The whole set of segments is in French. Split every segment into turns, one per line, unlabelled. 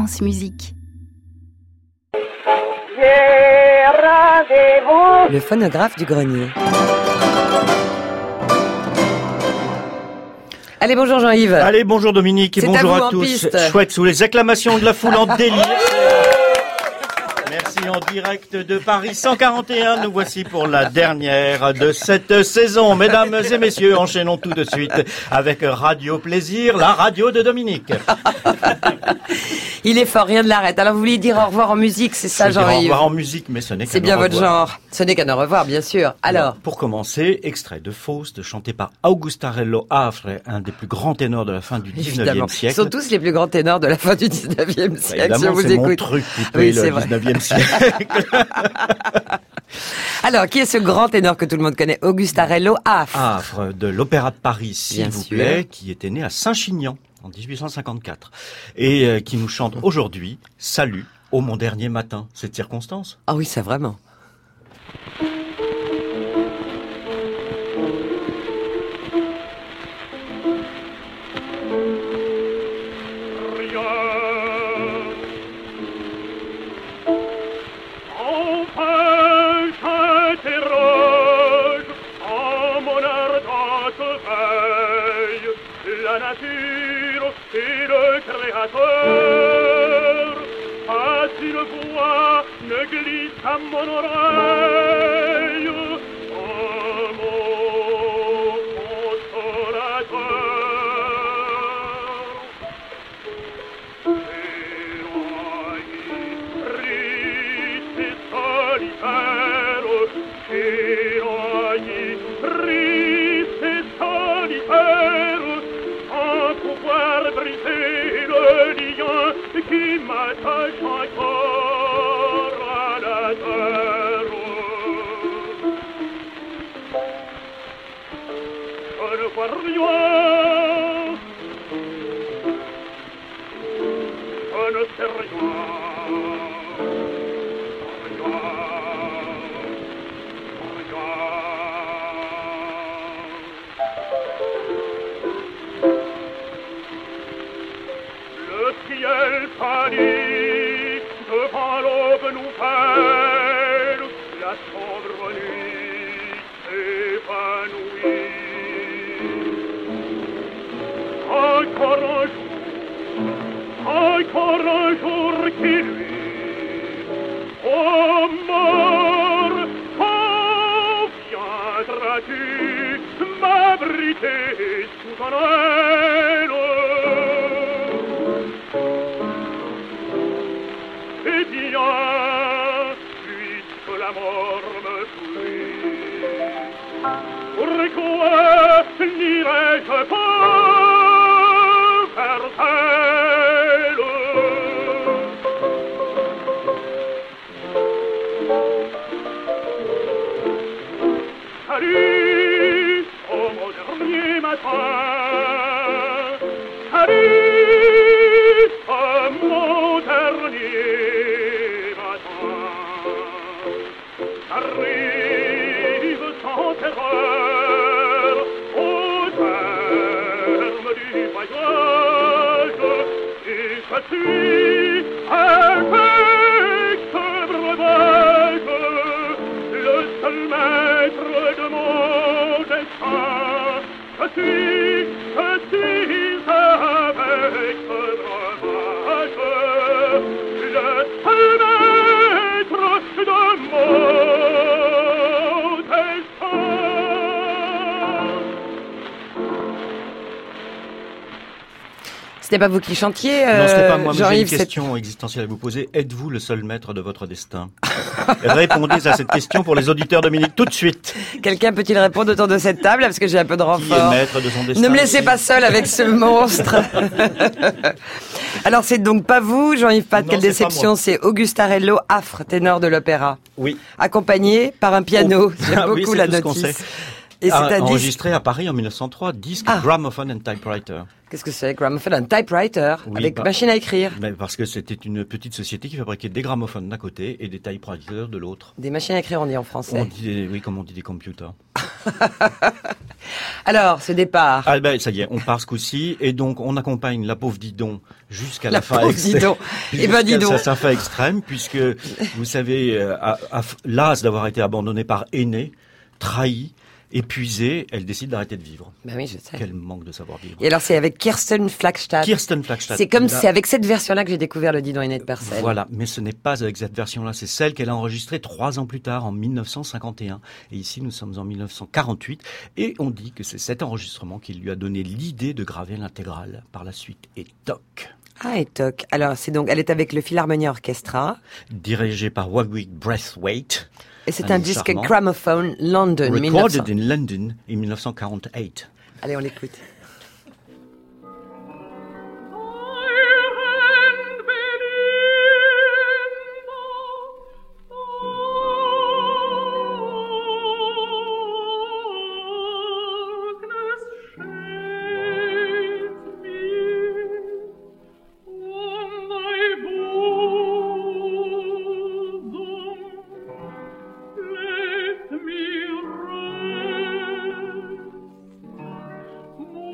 France Musique.
Le phonographe du grenier. Allez, bonjour Jean-Yves.
Allez, bonjour Dominique et
c'est
bonjour
à
tous.
Piste.
Chouette, sous les acclamations de la foule en délire. Merci, en direct de Paris 141. Nous voici pour la dernière de cette saison. Mesdames et messieurs, enchaînons tout de suite avec Radio Plaisir, la radio de Dominique.
Il est fort, rien ne l'arrête. Alors vous vouliez dire au revoir en musique, c'est ça Jean-Yves?
Au revoir en musique, mais ce n'est qu'un
C'est bien
au
votre
revoir.
genre. Ce n'est qu'un au revoir, bien sûr. Alors,
pour commencer, extrait de Faust, chanté par Augustarello Afre, un des plus grands ténors de la fin du 19e siècle.
Ils sont tous les plus grands ténors de la fin du 19e siècle, si on vous
c'est
écoute.
mon truc, poupée,
Oui,
le
c'est vrai.
19e siècle.
Alors, qui est ce grand ténor que tout le monde connaît? Augustarello Afre.
Afre, de l'Opéra de Paris, s'il
Bien
vous
sûr.
plaît, qui était né à Saint-Chinian en 1854 et qui nous chante aujourd'hui « Salut, ô mon dernier matin ». Cette circonstance.
Ah oui, ça vraiment.
La nature et le Créateur, a-t-il voix ne glisse à mon oreille un mot consolateur. Triste et solitaire, triste et solitaire, pouvoir briser le lien qui m'attache encore à la terre. Je ne vois rien, je ne sais rien, Le ciel pâlit devant l'aube nouvelle, la sombre nuit s'évanouit. Encore un jour qui luit. Oh mort, quand viendras-tu m'abriter sous ton aile? Eh bien, puisque la mort me suit, pourquoi n'irais-je pas vers elle? Salut, oh mon dernier matin, salut, oh mon dernier matin. Arrive sans terreur au terme du voyage, et je suis avec ce breuvage le seul maître de mon destin. Je suis avec ce breuvage le seul maître de mon destin.
C'était pas vous qui chantiez,
Non, ce n'est pas moi, mais j'ai une
Jean-Yves,
question existentielle à vous poser. Êtes-vous le seul maître de votre destin? Répondez à cette question pour les auditeurs Dominique tout de suite.
Quelqu'un peut-il répondre autour de cette table, parce que j'ai un peu de
Qui est
renfort.
maître de son destin?
Ne me laissez
ici
pas seul avec ce monstre. Alors c'est donc pas vous, Jean-Yves Pat,
Non,
quelle
c'est pas
déception,
moi.
c'est Augustarello Afre, ténor de l'opéra,
Oui.
accompagné par un piano. J'aime
Ah oui,
beaucoup
c'est
la
tout ce qu'on
notice.
sait.
Et c'est un disque...
enregistré à Paris en 1903, disque Gramophone and Typewriter.
Qu'est-ce que c'est? Gramophone, un typewriter,
Oui,
avec machine à écrire.
Parce que c'était une petite société qui fabriquait des gramophones d'un côté et des typewriters de l'autre.
Des machines à écrire, on dit en français.
On dit comme on dit des computers.
Alors, ce départ.
Ah ben ça y est, on part ce coup-ci et donc on accompagne la pauvre Didon jusqu'à la fin
pauvre Didon. Eh ben dis donc.
Sa fin extrême, puisque vous savez, las d'avoir été abandonnée par Aîné, trahie, épuisée, elle décide d'arrêter de vivre.
Ben oui, je sais.
Quel manque de savoir vivre.
Et alors c'est avec Kirsten Flagstad. C'est avec cette version-là que j'ai découvert le Didon Aîné de Purcell.
Voilà, mais ce n'est pas avec cette version-là, c'est celle qu'elle a enregistrée 3 ans plus tard, en 1951. Et ici, nous sommes en 1948, et on dit que c'est cet enregistrement qui lui a donné l'idée de graver l'intégrale par la suite. Et toc.
Ah, et toc. Alors, elle est avec le Philharmonia Orchestra.
Dirigé par Warwick Braithwaite.
Et c'est un disque Gramophone London.
Recorded in London in 1948.
Allez, on l'écoute.
Let me rest.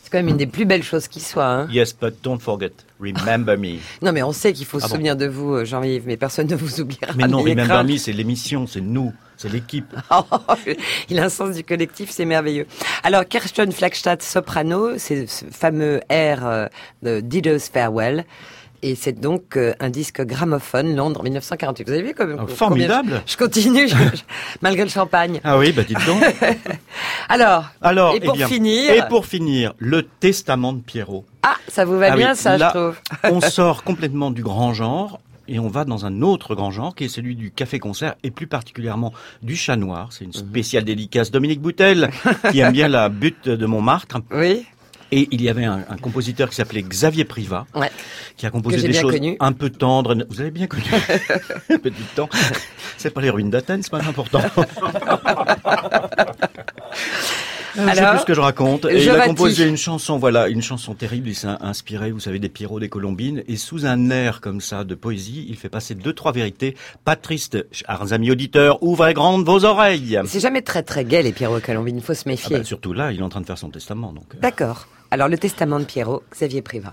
C'est quand même une des plus belles choses qui soit. Hein.
Yes, but don't forget, remember me.
Non, mais on sait qu'il faut se souvenir de vous, Jean-Yves, mais personne ne vous oubliera.
Mais non, remember me, c'est l'émission, c'est nous, c'est l'équipe.
Il a un sens du collectif, c'est merveilleux. Alors, Kirsten Flagstad, soprano, c'est ce fameux air de Dido's Farewell. Et c'est donc un disque gramophone, Londres, 1948. Vous avez vu comme
formidable.
Je continue, malgré le champagne.
Ah oui, bah dites donc.
Alors, et pour finir,
le Testament de Pierrot.
Ah, ça vous va bien,
oui,
ça,
là,
je trouve.
On sort complètement du grand genre. Et on va dans un autre grand genre qui est celui du café-concert et plus particulièrement du chat noir. C'est une spéciale dédicace Dominique Boutel qui aime bien la butte de Montmartre.
Oui.
Et il y avait un compositeur qui s'appelait Xavier Privat, qui a composé des choses un peu tendres. Vous avez bien connu. Petit temps. C'est pas les ruines d'Athènes, c'est pas important. Je sais plus ce que je raconte. Et il a composé une chanson, une chanson terrible. Il s'est inspiré, vous savez, des Pierrot, des Colombines. Et sous un air comme ça de poésie, il fait passer 2-3 vérités pas tristes. Chers amis auditeurs, ouvrez grandes vos oreilles.
C'est jamais très très gai, les Pierrot et Colombines. Il faut se méfier.
Surtout là, il est en train de faire son testament. Donc.
D'accord. Alors, le testament de Pierrot, Xavier Privat.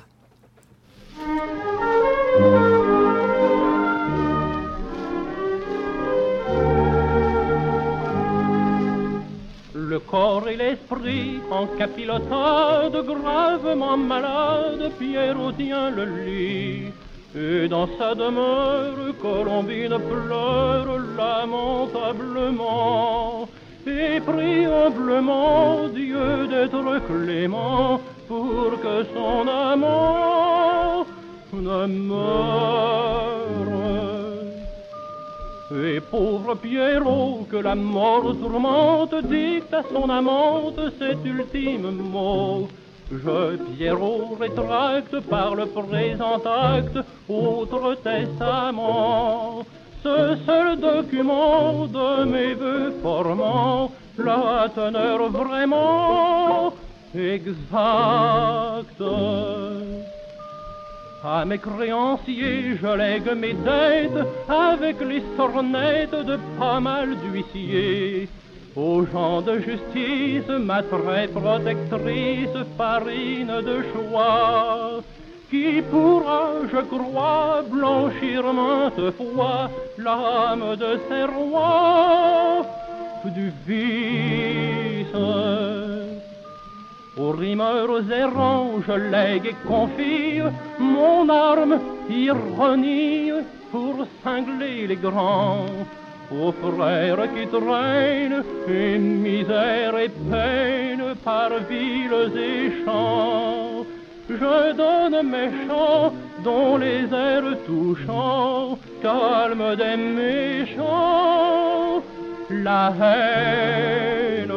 Le corps et l'esprit en capilotade, gravement malade, Pierrot tient le lit. Et dans sa demeure, Colombine pleure lamentablement. Et prie humblement Dieu d'être clément pour que son amant ne meure. Et pauvre Pierrot, que la mort tourmente, dicte à son amante cet ultime mot. Je, Pierrot, rétracte par le présent acte autre testament. Ce seul document de mes vœux formant la teneur vraiment exacte. À mes créanciers, je lègue mes dettes avec les sornettes de pas mal d'huissiers. Aux gens de justice, ma très protectrice, farine de choix, qui pourra, je crois, blanchir maintes fois l'âme de ces rois du vice. Aux rimeurs errants, je lègue et confie mon arme, ironie, pour cingler les grands. Aux frères qui traînent, et misère et peine par villes et champs, je donne mes chants, dont les airs touchants calment des méchants la haine.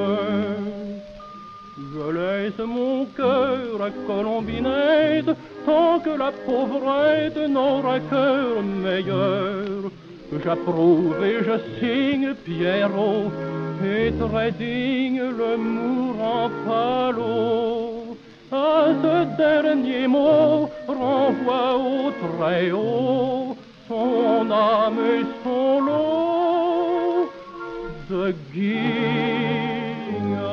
Je laisse mon cœur à Colombinette, tant que la pauvrette n'aura cœur meilleur. J'approuve et je signe Pierrot, et très digne le mourant Palot. À ce dernier mot, renvoie au très haut son âme et son lot de guigne.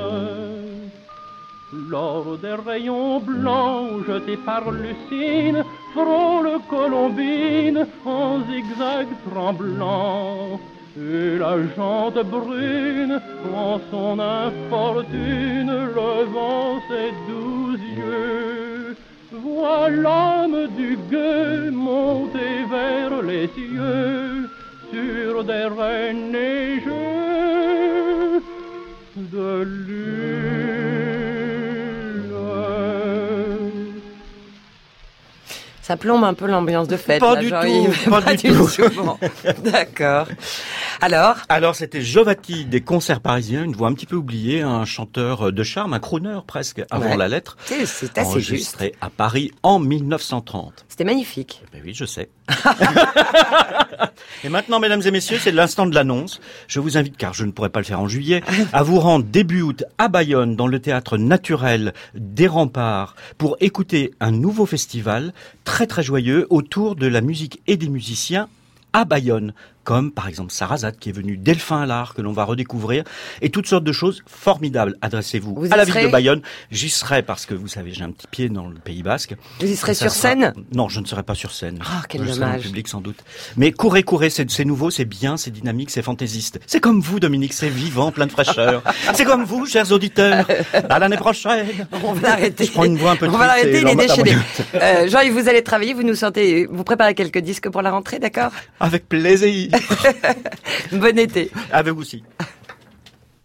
Lors des rayons blancs jetés par Lucine, frôle Colombine en zigzag tremblant. Et la jante brune, en son infortune, levant ses doux yeux, voit l'âme du gueux monter vers les cieux, sur des reins neigeux de lune.
Ça plombe un peu l'ambiance de fête.
Pas
là,
du
tout.
Pas du tout.
Bon. D'accord. Alors,
c'était Jovati des concerts parisiens, une voix un petit peu oubliée, un chanteur de charme, un crooner presque, avant la lettre.
C'est assez
enregistré à Paris en 1930.
C'était magnifique.
Ben oui, je sais. Et maintenant, mesdames et messieurs, c'est l'instant de l'annonce. Je vous invite, car je ne pourrai pas le faire en juillet, à vous rendre début août à Bayonne, dans le théâtre naturel des Remparts, pour écouter un nouveau festival très très joyeux autour de la musique et des musiciens à Bayonne. comme par exemple Sarrazate qui est venu, Delphin Allard que l'on va redécouvrir, et toutes sortes de choses formidables. Adressez-vous
Vous
à la
y
ville
serez
de Bayonne. J'y serai parce que vous savez, j'ai un petit pied dans le Pays Basque.
Vous y serez
Et ça
sur scène?
Non, je ne serai pas sur scène.
Ah, quel
je serai
dommage.
en public sans doute. Mais courez, c'est nouveau, c'est bien, c'est dynamique, c'est fantaisiste. C'est comme vous, Dominique, c'est vivant, plein de fraîcheur. C'est comme vous, chers auditeurs. À l'année prochaine.
On va l'arrêter.
Je prends une voix un peu
On va
triste,
l'arrêter, il est
c'est
déchaîné. Jean-Yves, vous allez travailler, vous préparez quelques disques pour la rentrée, d'accord?
Avec plaisir.
Bon été.
Avec vous aussi.